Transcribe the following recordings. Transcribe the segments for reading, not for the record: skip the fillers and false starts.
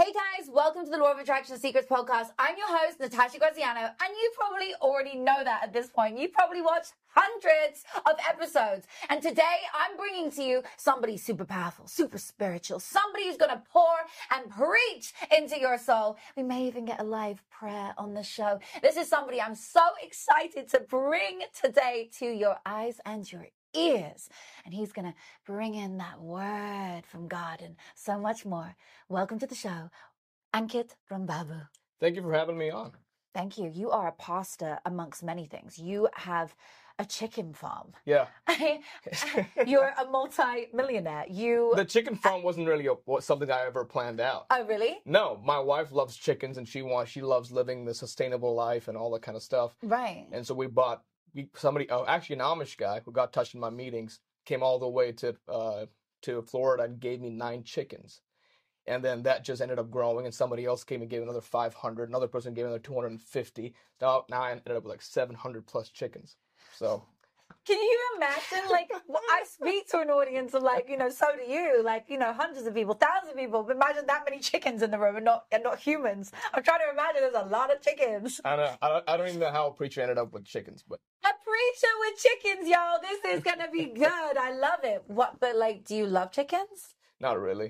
Hey guys, welcome to the Law of Attraction Secrets podcast. I'm your host, Natasha Graziano, and you probably already know that at this point. You probably watched hundreds of episodes. And today I'm bringing to you somebody super powerful, super spiritual, somebody who's going to pour and preach into your soul. We may even get a live prayer on the show. This is somebody I'm so excited to bring today to your eyes and your ears, and he's gonna bring in that word from God and so much more. Welcome to the show, Ankit Rambabu. Thank you for having me on. Thank you. You are a pastor amongst many things. You have a chicken farm. Yeah. You're a multi-millionaire. The chicken farm wasn't really something I ever planned out. Oh, really? No, my wife loves chickens and she loves living the sustainable life and all that kind of stuff. Right. And so we bought actually an Amish guy who got touched in my meetings came all the way to Florida and gave me 9 chickens. And then that just ended up growing, and somebody else came and gave another 500. Another person gave another 250. Now I ended up with like 700 plus chickens. So, can you imagine? Like, I speak to an audience of so do you. Hundreds of people, thousands of people. But imagine that many chickens in the room and not humans. I'm trying to imagine there's a lot of chickens. I know. I don't even know how a preacher ended up with chickens, but a preacher with chickens, y'all. This is gonna be good. I love it. But do you love chickens? Not really.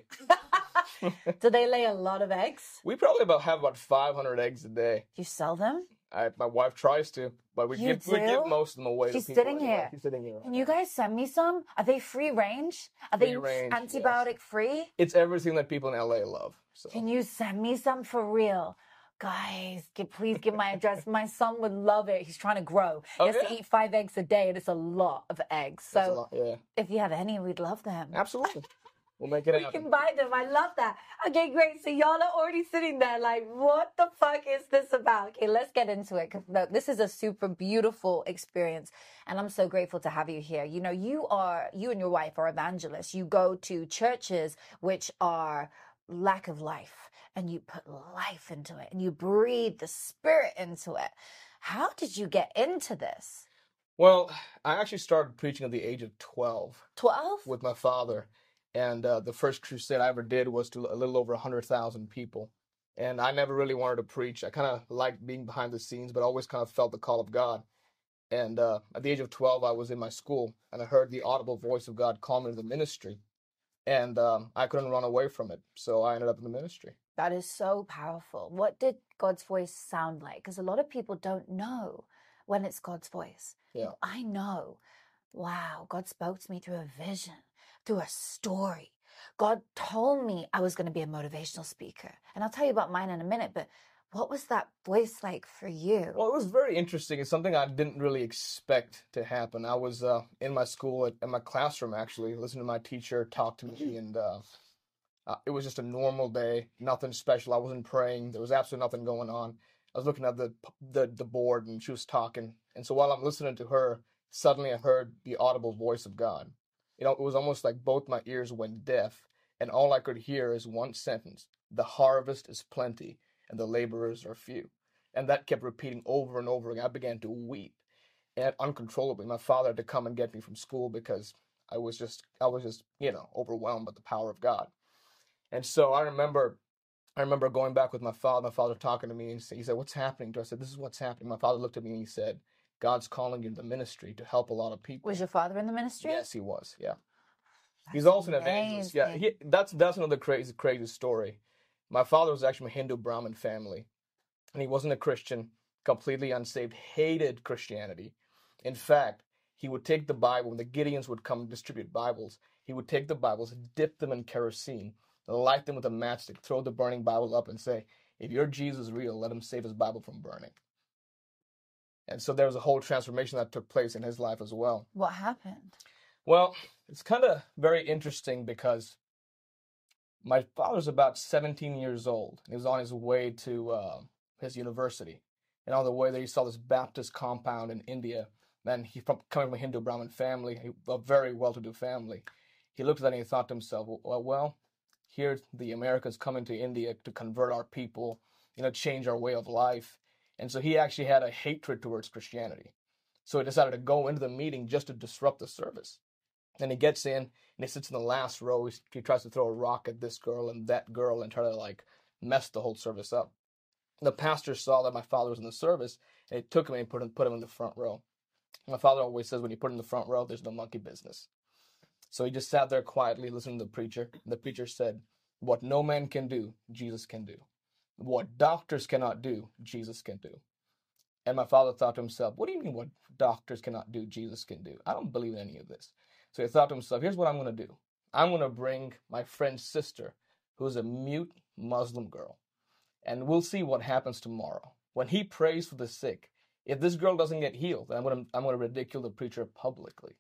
Do they lay a lot of eggs? We probably have about 500 eggs a day. Do you sell them? My wife tries to, but we give most of them away to people. She's sitting here. She's sitting here. Can you guys send me some? Are they free range? Are they antibiotic free? It's everything that people in LA love. So. Can you send me some for real? Guys, please give my address. My son would love it. He's trying to grow. He has to eat 5 eggs a day, and it's a lot of eggs. So if you have any, we'd love them. Absolutely. We'll make it happen. We can buy them. I love that. Okay, great. So y'all are already sitting there like, what the fuck is this about? Okay, let's get into it. Because this is a super beautiful experience. And I'm so grateful to have you here. You know, you and your wife are evangelists. You go to churches which are lack of life. And you put life into it. And you breathe the spirit into it. How did you get into this? Well, I actually started preaching at the age of 12. 12? With my father. And the first crusade I ever did was to a little over 100,000 people. And I never really wanted to preach. I kind of liked being behind the scenes, but always kind of felt the call of God. And at the age of 12, I was in my school, and I heard the audible voice of God call me to the ministry. And I couldn't run away from it, so I ended up in the ministry. That is so powerful. What did God's voice sound like? Because a lot of people don't know when it's God's voice. Yeah. I know. Wow, God spoke to me through a vision. Through a story. God told me I was going to be a motivational speaker. And I'll tell you about mine in a minute, but what was that voice like for you? Well, it was very interesting. It's something I didn't really expect to happen. I was in my school, in my classroom, actually, listening to my teacher talk to me, and it was just a normal day, nothing special. I wasn't praying. There was absolutely nothing going on. I was looking at the board, and she was talking. And so while I'm listening to her, suddenly I heard the audible voice of God. You know, it was almost like both my ears went deaf, and all I could hear is one sentence: the harvest is plenty, and the laborers are few. And that kept repeating over and over again. I began to weep, and uncontrollably. My father had to come and get me from school because I was just, overwhelmed by the power of God. And so I remember going back with my father talking to me, and he said, "What's happening?" I said, "This is what's happening." My father looked at me and he said, "God's calling you to the ministry to help a lot of people." Was your father in the ministry? Yes, he was. Yeah. That's He's also amazing. an evangelist. Yeah, that's another crazy story. My father was actually from a Hindu Brahmin family, and he wasn't a Christian, completely unsaved, hated Christianity. In fact, he would take the Bible, when the Gideons would come and distribute Bibles, he would take the Bibles, dip them in kerosene, light them with a matchstick, throw the burning Bible up and say, "If your Jesus is real, let him save his Bible from burning." And so there was a whole transformation that took place in his life as well. What happened? Well, it's kind of very interesting because my father's about 17 years old. And he was on his way to his university. And on the way there, he saw this Baptist compound in India. And coming from a Hindu Brahmin family, a very well-to-do family. He looked at that and he thought to himself, well, here the Americans coming to India to convert our people, change our way of life. And so he actually had a hatred towards Christianity. So he decided to go into the meeting just to disrupt the service. And he gets in and he sits in the last row. He tries to throw a rock at this girl and that girl and try to messed the whole service up. The pastor saw that my father was in the service, and he took him and put him in the front row. My father always says when you put him in the front row, there's no monkey business. So he just sat there quietly listening to the preacher. The preacher said, "What no man can do, Jesus can do. What doctors cannot do, Jesus can do." And my father thought to himself, "What do you mean what doctors cannot do, Jesus can do? I don't believe in any of this." So he thought to himself, "Here's what I'm going to do. I'm going to bring my friend's sister, who's a mute Muslim girl, and we'll see what happens tomorrow. When he prays for the sick, if this girl doesn't get healed, then I'm going to ridicule the preacher publicly."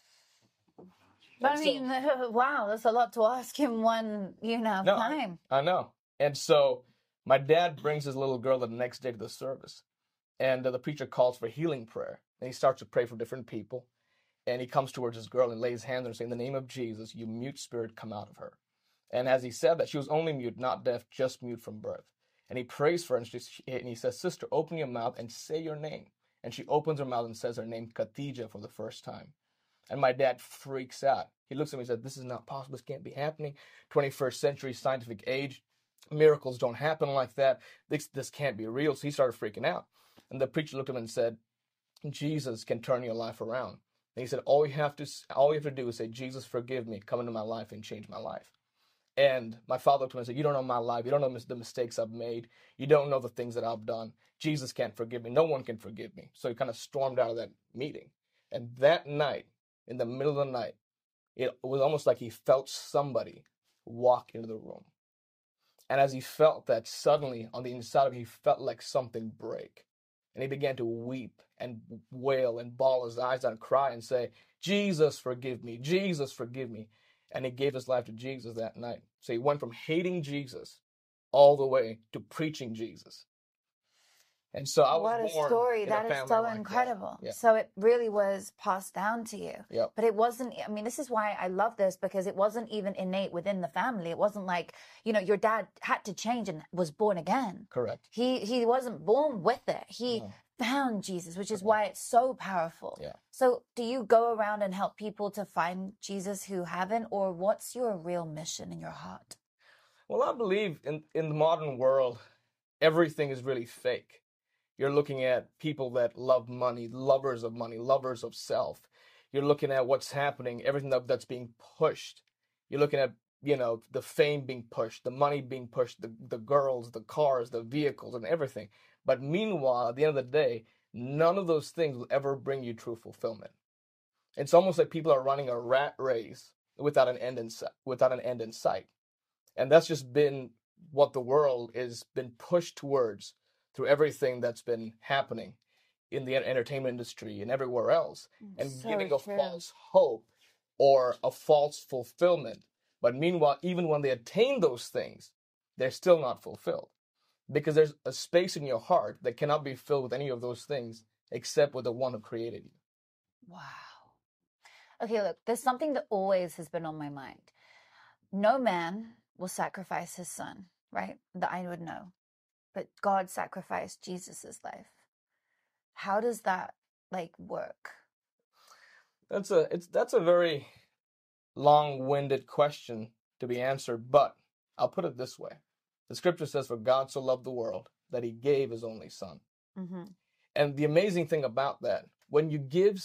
But I mean, wow, that's a lot to ask him one, time. I know. And so my dad brings his little girl the next day to the service. And the preacher calls for healing prayer. And he starts to pray for different people. And he comes towards his girl and lays hands on her, saying, "In the name of Jesus, you mute spirit, come out of her." And as he said that, she was only mute, not deaf, just mute from birth. And he prays for her, and he says, "Sister, open your mouth and say your name." And she opens her mouth and says her name, Khadija, for the first time. And my dad freaks out. He looks at me and says, "This is not possible. This can't be happening. 21st century scientific age. Miracles don't happen like that. This can't be real." So he started freaking out. And the preacher looked at him and said, "Jesus can turn your life around." And he said, all you have to do is say, "Jesus, forgive me. Come into my life and change my life." And my father looked at me and said, "You don't know my life. You don't know the mistakes I've made. You don't know the things that I've done. Jesus can't forgive me. No one can forgive me." So he kind of stormed out of that meeting. And that night, in the middle of the night, it was almost like he felt somebody walk into the room. And as he felt that, suddenly on the inside of him, he felt like something break. And he began to weep and wail and bawl his eyes out and cry and say, "Jesus, forgive me. Jesus, forgive me." And he gave his life to Jesus that night. So he went from hating Jesus all the way to preaching Jesus. And so I was What a born story. in a That is family so like that. incredible. Yeah. So it really was passed down to you. Yep. But it wasn't, I mean, this is why I love this, because it wasn't even innate within the family. It wasn't like, your dad had to change and was born again. Correct. He wasn't born with it. He found Jesus, which is why it's so powerful. Yeah. So do you go around and help people to find Jesus who haven't, or what's your real mission in your heart? Well, I believe in the modern world, everything is really fake. You're looking at people that love money, lovers of self. You're looking at what's happening, everything that's being pushed. You're looking at, the fame being pushed, the money being pushed, the girls, the cars, the vehicles, and everything. But meanwhile, at the end of the day, none of those things will ever bring you true fulfillment. It's almost like people are running a rat race without an end in sight. And that's just been what the world has been pushed towards through everything that's been happening in the entertainment industry and everywhere else, and So giving a true. false hope or a false fulfillment. But meanwhile, even when they attain those things, they're still not fulfilled, because there's a space in your heart that cannot be filled with any of those things except with the one who created you. Wow. Okay, look, there's something that always has been on my mind. No man will sacrifice his son, right? That I would know. But God sacrificed Jesus's life. How does that work? That's a very long-winded question to be answered, but I'll put it this way. The scripture says, "For God so loved the world that he gave his only son." Mm-hmm. And the amazing thing about that, when you give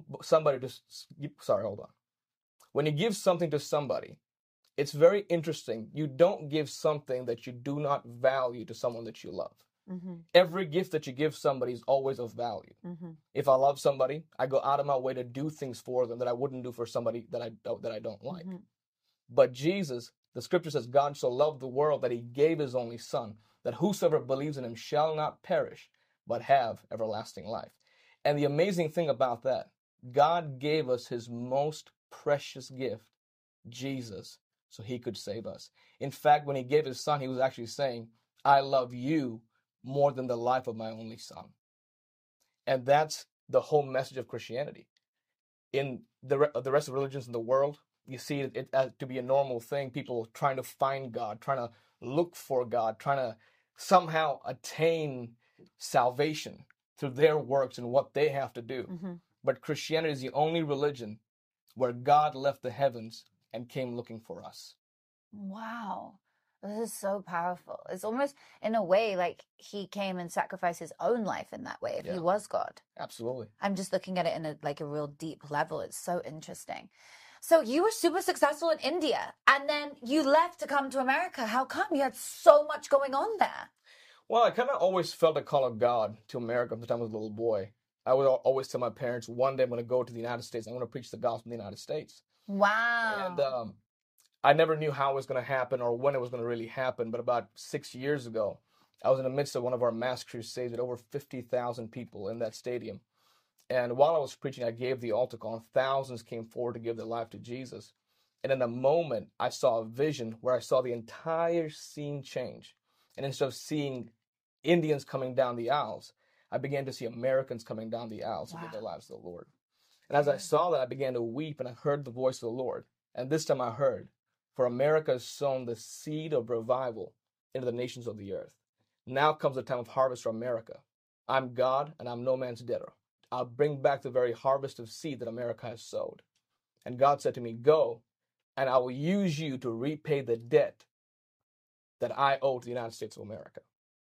when you give something to somebody, it's very interesting. You don't give something that you do not value to someone that you love. Mm-hmm. Every gift that you give somebody is always of value. Mm-hmm. If I love somebody, I go out of my way to do things for them that I wouldn't do for somebody that I don't like. Mm-hmm. But Jesus, the scripture says, God so loved the world that he gave his only son, that whosoever believes in him shall not perish, but have everlasting life. And the amazing thing about that, God gave us his most precious gift, Jesus, so he could save us. In fact, when he gave his son, he was actually saying, "I love you more than the life of my only son." And that's the whole message of Christianity. In the rest of religions in the world, you see it as to be a normal thing. People trying to find God, trying to look for God, trying to somehow attain salvation through their works and what they have to do. Mm-hmm. But Christianity is the only religion where God left the heavens and came looking for us. Wow. This is so powerful. It's almost, in a way, like he came and sacrificed his own life in that way, if he was God. Absolutely. I'm just looking at it in a real deep level. It's so interesting. So you were super successful in India, and then you left to come to America. How come? You had so much going on there. Well, I kind of always felt a call of God to America from the time I was a little boy. I would always tell my parents, one day I'm going to go to the United States. I'm going to preach the gospel in the United States. Wow. And I never knew how it was going to happen or when it was going to really happen. But about 6 years ago, I was in the midst of one of our mass crusades with over 50,000 people in that stadium. And while I was preaching, I gave the altar call, and thousands came forward to give their life to Jesus. And in a moment, I saw a vision where I saw the entire scene change. And instead of seeing Indians coming down the aisles, I began to see Americans coming down the aisles to give their lives to the Lord. And as I saw that, I began to weep, and I heard the voice of the Lord. And this time I heard, for America has sown the seed of revival into the nations of the earth. Now comes the time of harvest for America. I'm God, and I'm no man's debtor. I'll bring back the very harvest of seed that America has sowed. And God said to me, go, and I will use you to repay the debt that I owe to the United States of America.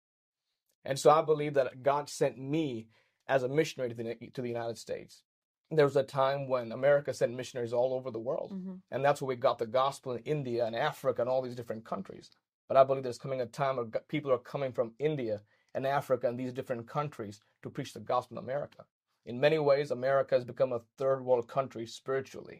And so I believe that God sent me as a missionary to the United States. There was a time when America sent missionaries all over the world. And that's where we got the gospel in India and Africa and all these different countries. But I believe there's coming a time where people are coming from India and Africa and these different countries to preach the gospel in America. In many ways, America has become a third world country spiritually.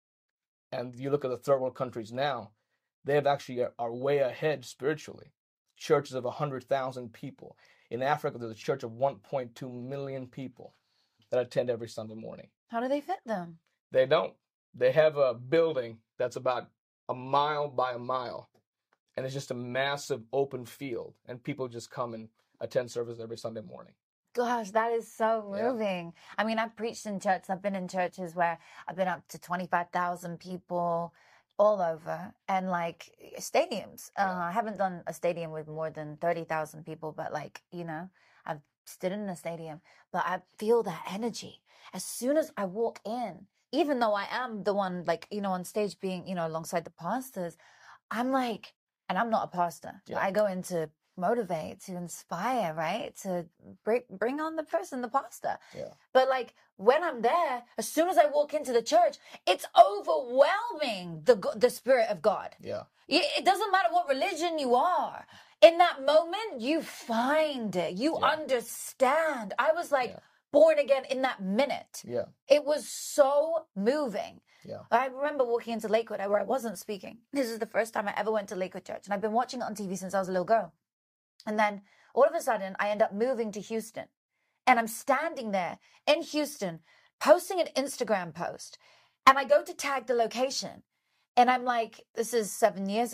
And you look at the third world countries now, they have actually are way ahead spiritually. Churches of 100,000 people. In Africa, there's a church of 1.2 million people that attend every Sunday morning. How do they fit them? They don't. They have a building that's about a mile by a mile, and it's just a massive open field, and people just come and attend service every Sunday morning. Gosh, that is so moving. I mean, I've preached in churches. I've been in churches where I've been up to 25,000 people all over, and like stadiums. I haven't done a stadium with more than 30,000 people, but like, I've stood in a stadium, but I feel that energy as soon as I walk in, even though I am the one, like, on stage being, alongside the pastors. I'm like, and I'm not a pastor. I go in to motivate, to inspire, right? To bring on the person, the pastor. But like when I'm there, as soon as I walk into the church, it's overwhelming, the Spirit of God. It doesn't matter what religion you are. In that moment, you find it. You understand. I was like born again in that minute. It was so moving. I remember walking into Lakewood where I wasn't speaking. This is the first time I ever went to Lakewood Church. And I've been watching it on TV since I was a little girl. And then all of a sudden, I end up moving to Houston. And I'm standing there in Houston, posting an Instagram post. And I go to tag the location. And I'm like, this is 8 years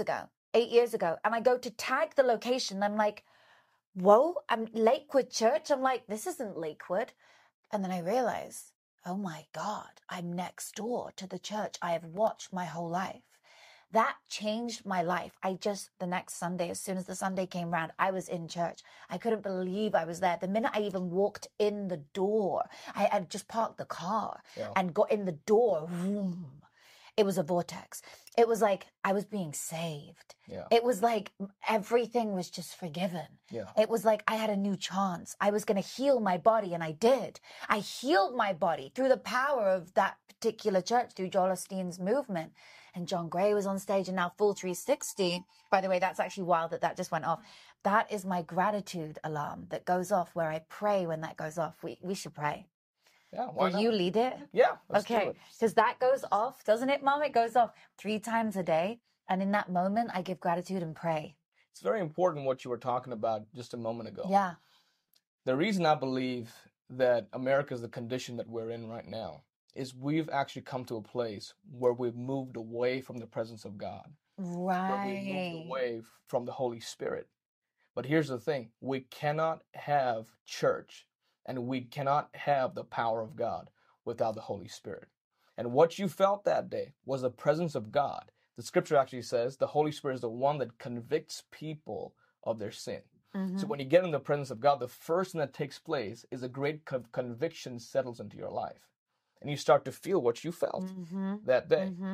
ago. And I go to tag the location. And I'm like, whoa, I'm Lakewood Church. I'm like, this isn't Lakewood. And then I realize, oh my God, I'm next door to the church I have watched my whole life. That changed my life. The next Sunday, as soon as the Sunday came round, I was in church. I couldn't believe I was there. The minute I even walked in the door, I had just parked the car and got in the door. Vroom. It was a vortex. It was like I was being saved. It was like everything was just forgiven. It was like I had a new chance. I was going to heal my body, and I did. I healed my body through the power of that particular church, through Joel Osteen's movement. And John Gray was on stage, and now Full 360. By the way, that's actually wild that just went off. That is my gratitude alarm that goes off, where I pray when that goes off. We should pray. Why not? You lead it? Let's do okay. it. Because that goes off, doesn't it, Mom? It goes off 3 times a day. And in that moment, I give gratitude and pray. It's very important what you were talking about just a moment ago. Yeah. The reason I believe that America is the condition that we're in right now is we've actually come to a place where we've moved away from the presence of God. Right. Where we've moved away from the Holy Spirit. But here's the thing. We cannot have church and we cannot have the power of God without the Holy Spirit. And what you felt that day was the presence of God. The scripture actually says the Holy Spirit is the one that convicts people of their sin. So when you get in the presence of God, the first thing that takes place is a great conviction settles into your life. And you start to feel what you felt that day.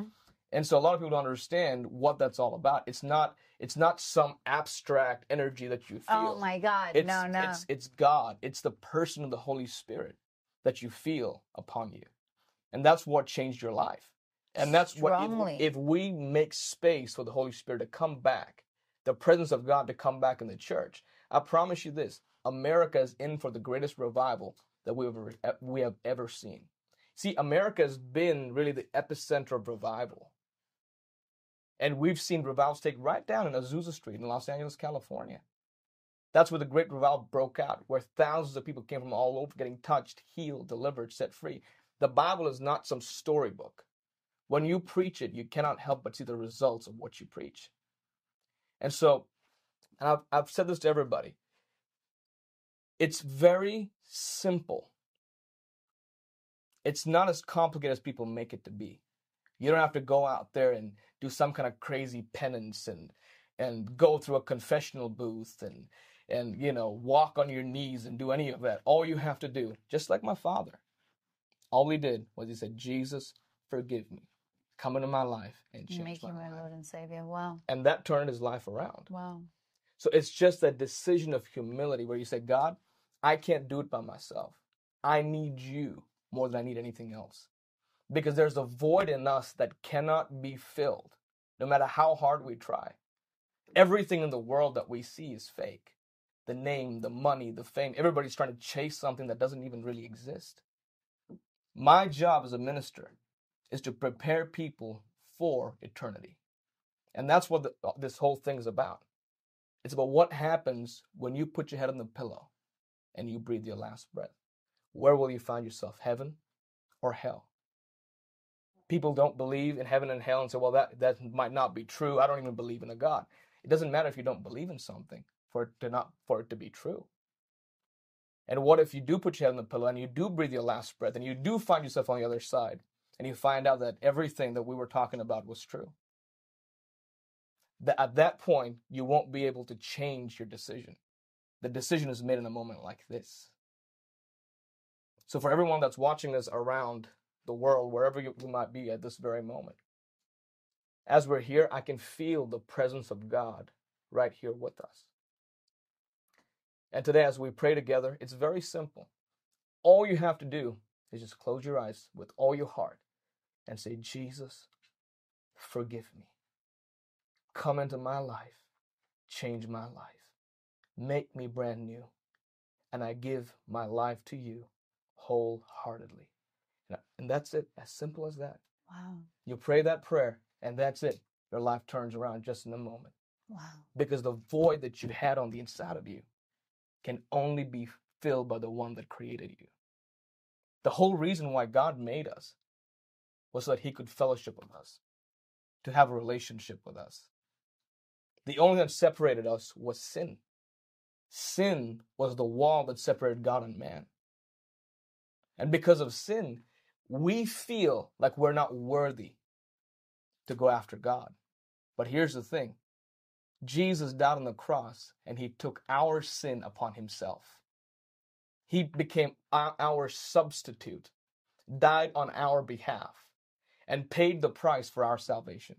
And so a lot of people don't understand what that's all about. It's not some abstract energy that you feel. Oh my God. It's No. it's God. It's the person of the Holy Spirit that you feel upon you. And that's what changed your life. And that's Strongly. what if we make space for the Holy Spirit to come back, the presence of God to come back in the church, I promise you this, America is in for the greatest revival that we have ever seen. See, America has been really the epicenter of revival. And we've seen revivals take right down in Azusa Street in Los Angeles, California. That's where the great revival broke out, where thousands of people came from all over getting touched, healed, delivered, set free. The Bible is not some storybook. When you preach it, you cannot help but see the results of what you preach. And so, and I've said this to everybody, it's very simple. It's not as complicated as people make it to be. You don't have to go out there and do some kind of crazy penance and go through a confessional booth and walk on your knees and do any of that. All you have to do, just like my father, all he did was he said, Jesus, forgive me. Come into my life and change Make you my Lord and Savior. Wow. And that turned his life around. Wow. So it's just that decision of humility where you say, God, I can't do it by myself. I need you more than I need anything else. Because there's a void in us that cannot be filled, no matter how hard we try. Everything in the world that we see is fake. The name, the money, the fame, everybody's trying to chase something that doesn't even really exist. My job as a minister is to prepare people for eternity. And that's what this whole thing is about. It's about what happens when you put your head on the pillow and you breathe your last breath. Where will you find yourself, heaven or hell? People don't believe in heaven and hell and say, well, that might not be true. I don't even believe in a God. It doesn't matter if you don't believe in something for it to be true. And what if you do put your head on the pillow and you do breathe your last breath and you do find yourself on the other side and you find out that everything that we were talking about was true? At that point, you won't be able to change your decision. The decision is made in a moment like this. So for everyone that's watching this around the world, wherever you might be at this very moment, as we're here, I can feel the presence of God right here with us. And today, as we pray together, it's very simple. All you have to do is just close your eyes with all your heart and say, Jesus, forgive me. Come into my life. Change my life. Make me brand new. And I give my life to you wholeheartedly. And that's it. As simple as that. Wow. You pray that prayer, and that's it. Your life turns around just in a moment. Wow. Because the void that you had on the inside of you can only be filled by the one that created you. The whole reason why God made us was so that he could fellowship with us, to have a relationship with us. The only thing that separated us was sin. Sin was the wall that separated God and man. And because of sin, we feel like we're not worthy to go after God. But here's the thing. Jesus died on the cross and he took our sin upon himself. He became our substitute, died on our behalf, and paid the price for our salvation.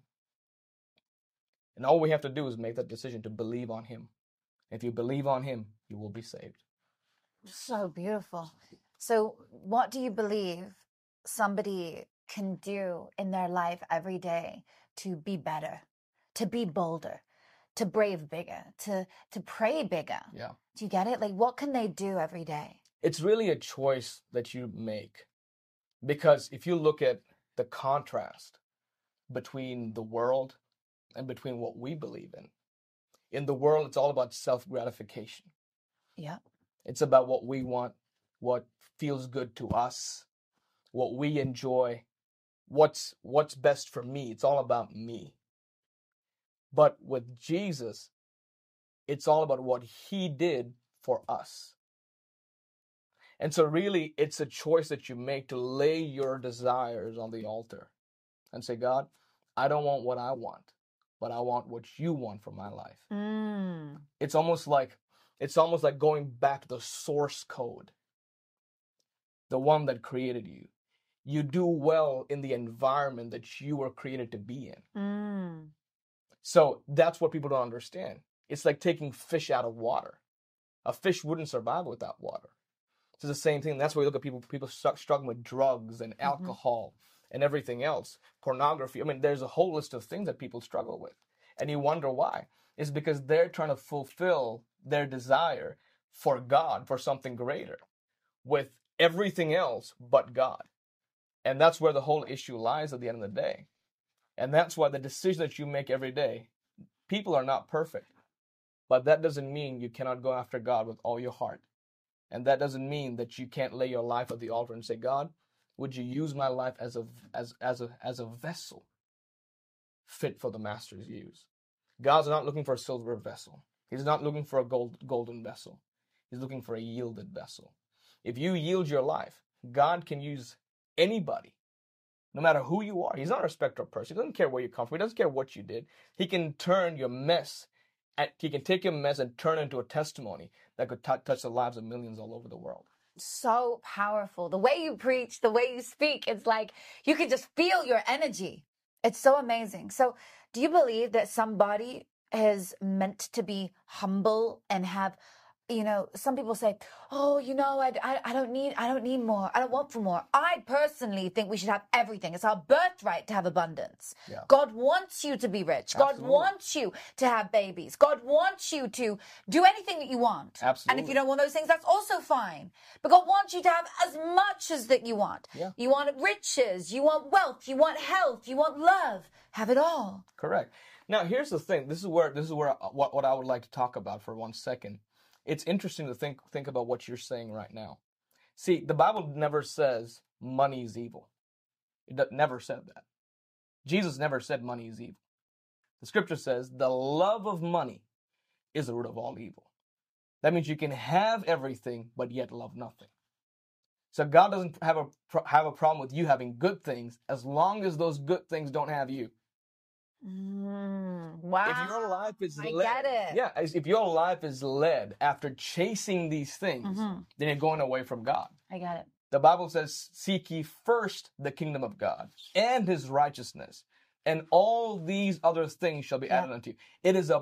And all we have to do is make that decision to believe on him. If you believe on him, you will be saved. So beautiful. So what do you believe somebody can do in their life every day to be better, to be bolder, to brave bigger, to pray bigger? Yeah. Do you get it? Like, what can they do every day? It's really a choice that you make. Because if you look at the contrast between the world and between what we believe in the world, it's all about self-gratification. Yeah. It's about what we want, what feels good to us, what we enjoy, what's best for me. It's all about me. But with Jesus, it's all about what he did for us. And so really, it's a choice that you make to lay your desires on the altar and say, God, I don't want what I want, but I want what you want for my life. It's almost like going back to the source code, the one that created you. you do well in the environment that you were created to be in. Mm. So that's what people don't understand. It's like taking fish out of water. A fish wouldn't survive without water. It's the same thing. That's why you look at people struggling with drugs and alcohol and everything else, pornography. I mean, there's a whole list of things that people struggle with. And you wonder why. It's because they're trying to fulfill their desire for God, for something greater, with everything else but God. And that's where the whole issue lies at the end of the day. And that's why the decision that you make every day, people are not perfect. But that doesn't mean you cannot go after God with all your heart. And that doesn't mean that you can't lay your life at the altar and say, God, would you use my life as a vessel fit for the master's use? God's not looking for a silver vessel. He's not looking for a golden vessel. He's looking for a yielded vessel. If you yield your life, God can use anybody, no matter who you are. He's not a respecter of person. He doesn't care where you come from. He doesn't care what you did. He can turn your mess, he can take your mess and turn it into a testimony that could touch the lives of millions all over the world. So powerful. The way you preach, the way you speak, it's like you can just feel your energy. It's so amazing. So do you believe that somebody is meant to be humble and have, some people say, oh, I don't need more. I don't want for more. I personally think we should have everything. It's our birthright to have abundance. Yeah. God wants you to be rich. Absolutely. God wants you to have babies. God wants you to do anything that you want. Absolutely. And if you don't want those things, that's also fine. But God wants you to have as much as that you want. Yeah. You want riches, you want wealth, you want health, you want love. Have it all. Correct. Now, here's the thing. This is where what I would like to talk about for 1 second. It's interesting to think about what you're saying right now. See, the Bible never says money is evil. It never said that. Jesus never said money is evil. The scripture says the love of money is the root of all evil. That means you can have everything, but yet love nothing. So God doesn't have a problem with you having good things as long as those good things don't have you. Wow. If your life is I led, get it. yeah, if your life is led after chasing these things, then you're going away from God. I get it. The Bible says, seek ye first the kingdom of God and his righteousness, and all these other things shall be added unto you. It is a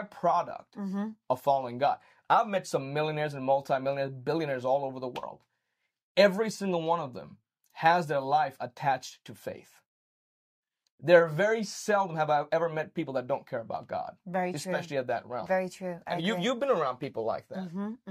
byproduct of following God. I've met some millionaires and multimillionaires, billionaires all over the world. Every single one of them has their life attached to faith. There are very seldom have I ever met people that don't care about God. Very true. Especially at that realm. Very true. And you've been around people like that.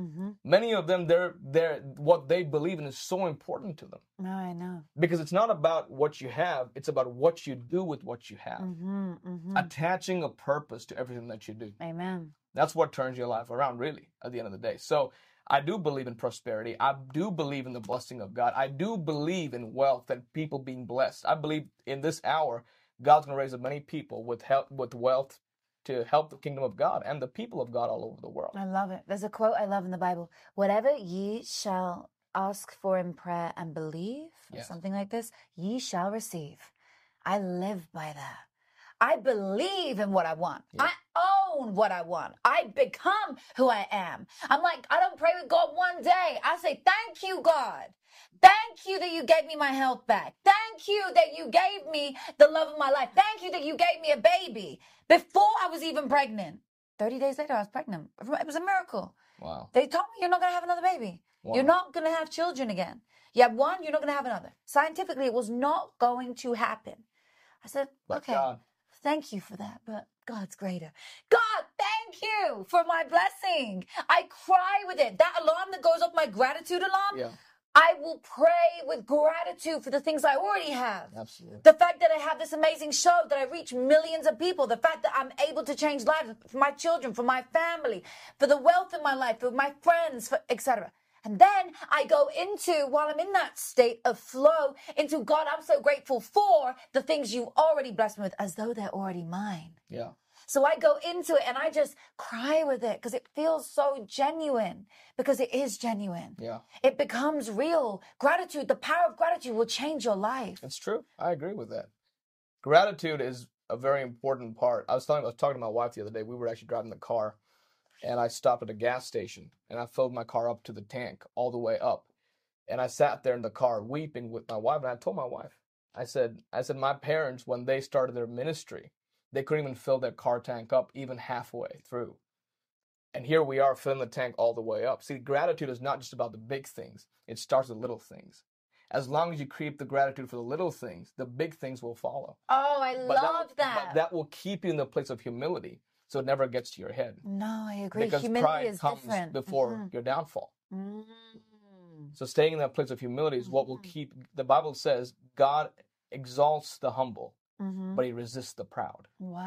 Many of them, they're what they believe in is so important to them. No, I know. Because it's not about what you have, it's about what you do with what you have. Attaching a purpose to everything that you do. Amen. That's what turns your life around, really, at the end of the day. So I do believe in prosperity. I do believe in the blessing of God. I do believe in wealth and people being blessed. I believe in this hour, God's going to raise up many people with wealth to help the kingdom of God and the people of God all over the world. I love it. There's a quote I love in the Bible. Whatever ye shall ask for in prayer and believe, or something like this, ye shall receive. I live by that. I believe in what I want. Yeah. I own what I want. I become who I am. I'm like, I don't pray with God one day. I say, thank you, God. Thank you that you gave me my health back. Thank you that you gave me the love of my life. Thank you that you gave me a baby before I was even pregnant. 30 days later, I was pregnant. It was a miracle. Wow. They told me you're not going to have another baby. Wow. You're not going to have children again. You have one, you're not going to have another. Scientifically, it was not going to happen. I said, okay, God. Thank you for that, but God's greater. God, thank you for my blessing. I cry with it. That alarm that goes off, my gratitude alarm, I will pray with gratitude for the things I already have. Absolutely. The fact that I have this amazing show, that I reach millions of people, the fact that I'm able to change lives for my children, for my family, for the wealth in my life, for my friends, etc. And then I go into, while I'm in that state of flow, into God, I'm so grateful for the things you already blessed me with, as though they're already mine. Yeah. So I go into it and I just cry with it because it feels so genuine, because it is genuine. Yeah. It becomes real. Gratitude, the power of gratitude will change your life. It's true. I agree with that. Gratitude is a very important part. I was talking to my wife the other day. We were actually driving the car and I stopped at a gas station and I filled my car up to the tank all the way up. And I sat there in the car weeping with my wife, and I told my wife, I said, my parents, when they started their ministry, they couldn't even fill their car tank up even halfway through. And here we are filling the tank all the way up. See, gratitude is not just about the big things. It starts with little things. As long as you keep the gratitude for the little things, the big things will follow. Oh, I love that. But that will keep you in the place of humility, so it never gets to your head. No, I agree. Because Humility pride is comes different. before your downfall. Mm. So staying in that place of humility is what will keep. The Bible says God exalts the humble, but he resists the proud.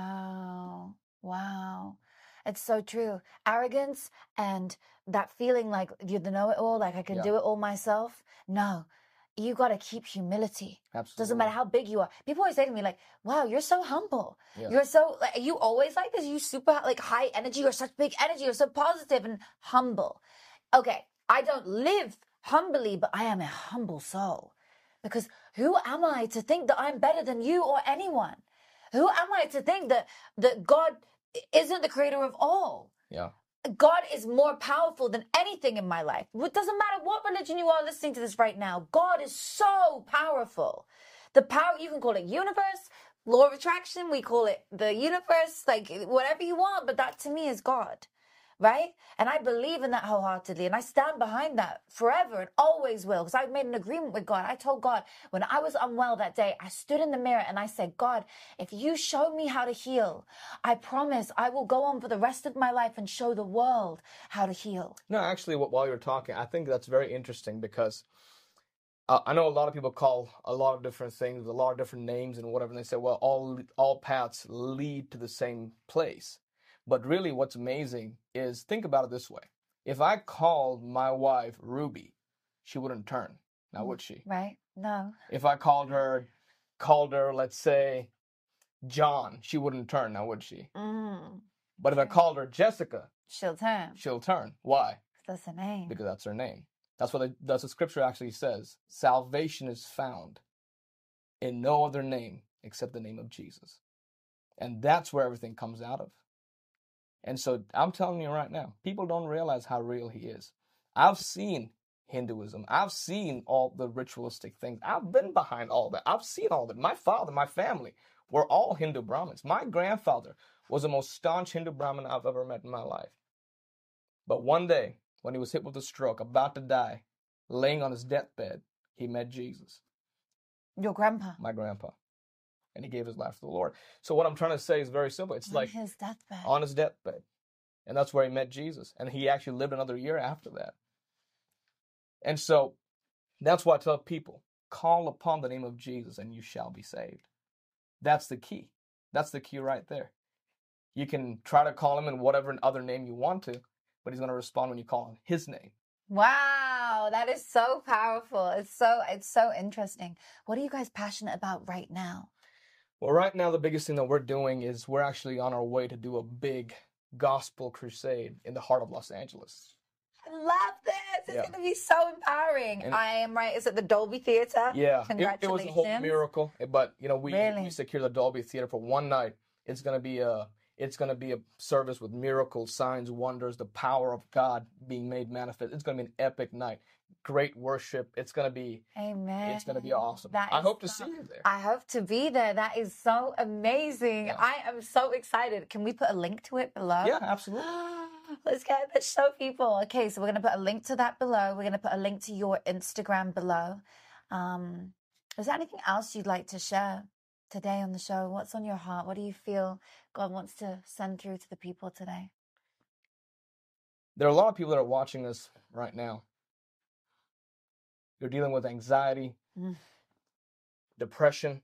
Wow. Wow. It's so true. Arrogance and that feeling like you know it all, like I can do it all myself. No, you got to keep humility. Absolutely. Doesn't matter how big you are. People always say to me like, wow, you're so humble. Yeah. You're so, like, you always like this. You super like high energy. You're such big energy. You're so positive and humble. Okay. I don't live humbly, but I am a humble soul. Because who am I to think that I'm better than you or anyone? Who am I to think that God isn't the creator of all? Yeah. God is more powerful than anything in my life. It doesn't matter what religion you are listening to this right now. God is so powerful. The power, you can call it universe, law of attraction, we call it the universe, like whatever you want, but that to me is God. Right? And I believe in that wholeheartedly. And I stand behind that forever and always will. Because I made an agreement with God. I told God when I was unwell that day, I stood in the mirror and I said, God, if you show me how to heal, I promise I will go on for the rest of my life and show the world how to heal. No, actually, while you're talking, I think that's very interesting because I know a lot of people call a lot of different things, a lot of different names and whatever. And they say, well, all paths lead to the same place. But really what's amazing is, think about it this way. If I called my wife Ruby, she wouldn't turn. Now, would she? Right? No. If I called her, let's say, John, she wouldn't turn. Now, would she? But if I called her Jessica, she'll turn. She'll turn. Why? That's her name. Because that's her name. That's what the scripture actually says. Salvation is found in no other name except the name of Jesus. And that's where everything comes out of. And so I'm telling you right now, people don't realize how real he is. I've seen Hinduism. I've seen all the ritualistic things. I've been behind all that. I've seen all that. My father, my family, were all Hindu Brahmins. My grandfather was the most staunch Hindu Brahmin I've ever met in my life. But one day, when he was hit with a stroke, about to die, laying on his deathbed, he met Jesus. Your grandpa? My grandpa. And he gave his life to the Lord. So what I'm trying to say is very simple. It's like his deathbed. On his deathbed. And that's where he met Jesus. And he actually lived another year after that. And so that's why I tell people, call upon the name of Jesus and you shall be saved. That's the key. That's the key right there. You can try to call him in whatever other name you want to, but he's going to respond when you call him his name. Wow, that is so powerful. It's so interesting. What are you guys passionate about right now? Well, right now, the biggest thing that we're doing is we're actually on our way to do a big gospel crusade in the heart of Los Angeles. I love this. It's going to be so empowering. And I am right. Is it the Dolby Theater? Yeah. Congratulations. It was a whole miracle. But, we secured the Dolby Theater for one night. It's going to be a service with miracles, signs, wonders, the power of God being made manifest. It's going to be an epic night. Great worship. It's going to be awesome. I hope to see you there. I hope to be there. That is so amazing. Yeah. I am so excited. Can we put a link to it below? Yeah, absolutely. Let's show people. Okay, so we're going to put a link to that below. We're going to put a link to your Instagram below. Is there anything else you'd like to share today on the show? What's on your heart? What do you feel God wants to send through to the people today? There are a lot of people that are watching this right now. You're dealing with anxiety, depression,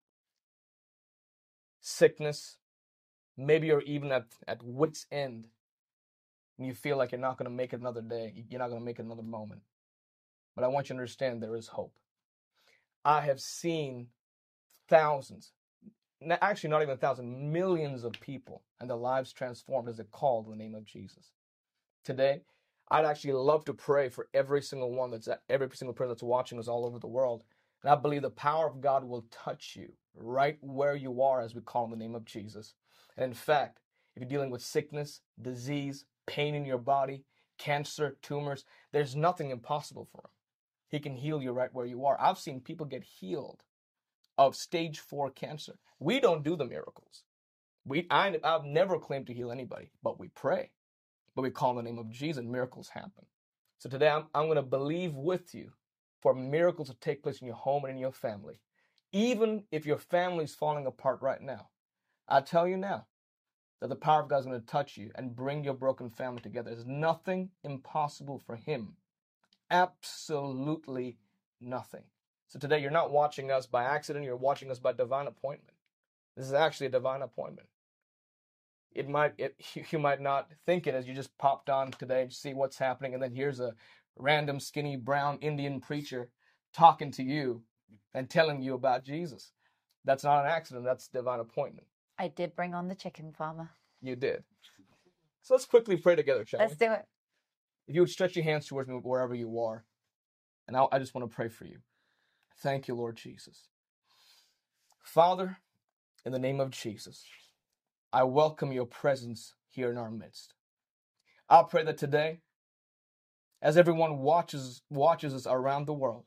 sickness. Maybe you're even at wit's end. And you feel like you're not going to make it another day. You're not going to make it another moment. But I want you to understand there is hope. I have seen thousands, actually not even thousands, millions of people and their lives transformed as they called in the name of Jesus. Today, I'd actually love to pray for every single person that's watching us all over the world. And I believe the power of God will touch you right where you are as we call on the name of Jesus. And in fact, if you're dealing with sickness, disease, pain in your body, cancer, tumors, there's nothing impossible for him. He can heal you right where you are. I've seen people get healed of stage 4 cancer. We don't do the miracles. I've never claimed to heal anybody, but we pray. But we call on the name of Jesus, and miracles happen. So today I'm going to believe with you for miracles to take place in your home and in your family. Even if your family is falling apart right now, I tell you now that the power of God is going to touch you and bring your broken family together. There's nothing impossible for Him. Absolutely nothing. So today you're not watching us by accident, you're watching us by divine appointment. This is actually a divine appointment. You might not think it as you just popped on today to see what's happening, and then here's a random skinny brown Indian preacher talking to you and telling you about Jesus. That's not an accident, that's divine appointment. I did bring on the chicken farmer. You did. So let's quickly pray together, shall we? Let's do it. If you would stretch your hands towards me wherever you are, and I just want to pray for you. Thank you, Lord Jesus. Father, in the name of Jesus, I welcome your presence here in our midst. I pray that today, as everyone watches us around the world,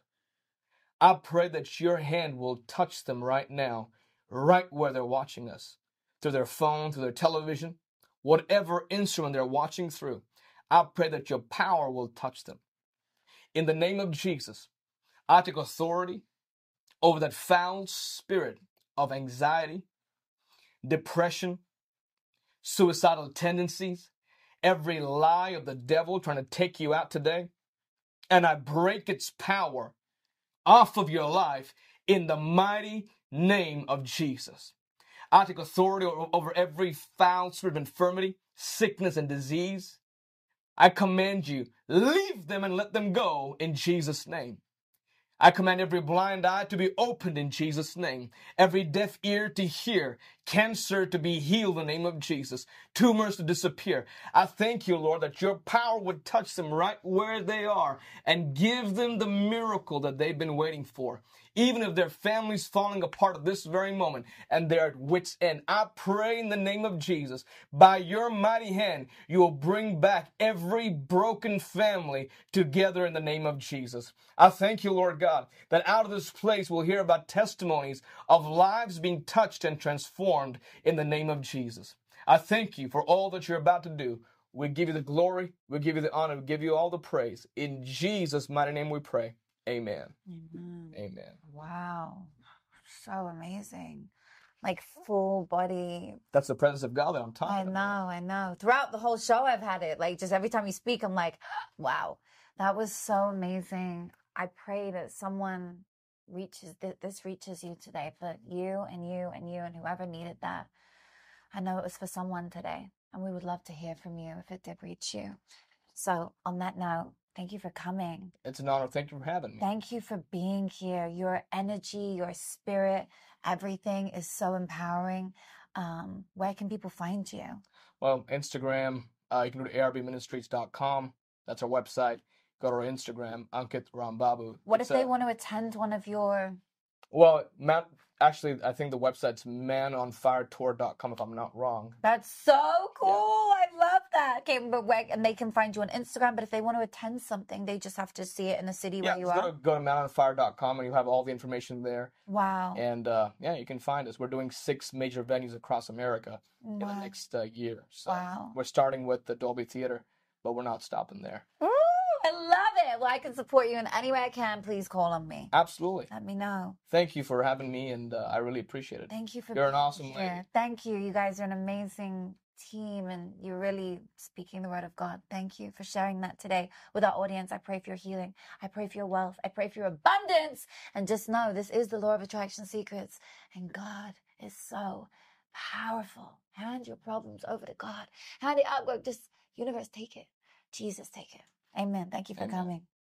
I pray that your hand will touch them right now, right where they're watching us, through their phone, through their television, whatever instrument they're watching through. I pray that your power will touch them. In the name of Jesus, I take authority over that foul spirit of anxiety, depression, suicidal tendencies, every lie of the devil trying to take you out today. And I break its power off of your life in the mighty name of Jesus. I take authority over every foul spirit of infirmity, sickness, and disease. I command you, leave them and let them go in Jesus' name. I command every blind eye to be opened in Jesus' name, every deaf ear to hear, cancer to be healed in the name of Jesus, tumors to disappear. I thank you, Lord, that your power would touch them right where they are and give them the miracle that they've been waiting for. Even if their family's falling apart at this very moment and they're at wit's end, I pray in the name of Jesus, by your mighty hand, you will bring back every broken family together in the name of Jesus. I thank you, Lord God, that out of this place we'll hear about testimonies of lives being touched and transformed in the name of Jesus. I thank you for all that you're about to do. We give you the glory, we give you the honor, we give you all the praise. In Jesus' mighty name we pray. Amen. Amen. Amen. Wow. So amazing. Like full body. That's the presence of God that I'm talking about. I know. Throughout the whole show, I've had it. Like just every time you speak, I'm like, wow, that was so amazing. I pray that someone this reaches you today, for you and you and you and whoever needed that. I know it was for someone today, and we would love to hear from you if it did reach you. So on that note, thank you for coming. It's an honor. Thank you for having me. Thank you for being here. Your energy, your spirit, everything is so empowering. Where can people find you? Well, Instagram, you can go to arbministries.com. That's our website. Go to our Instagram, Ankit Rambabu. What if they want to attend one of your... Well, actually, I think the website's manonfiretour.com, if I'm not wrong. That's so cool. Yeah. I love that. Okay, and they can find you on Instagram, but if they want to attend something, they just have to see it in the city where you are. Go to manonfire.com, and you have all the information there. Wow. And you can find us. We're doing 6 major venues across America in the next year. So we're starting with the Dolby Theater, but we're not stopping there. Ooh, I love it. Well, I can support you in any way I can. Please call on me. Absolutely. Let me know. Thank you for having me, and I really appreciate it. Thank you for You're an awesome lady. Thank you. You guys are an amazing team, and you're really speaking the word of God. Thank you for sharing that today with our audience. I pray for your healing. I pray for your wealth. I pray for your abundance. And just know this is the Law of Attraction Secrets, and God is so powerful. Hand your problems over to God. Hand it out. Just universe, take it. Jesus, take it. Amen. Thank you for coming.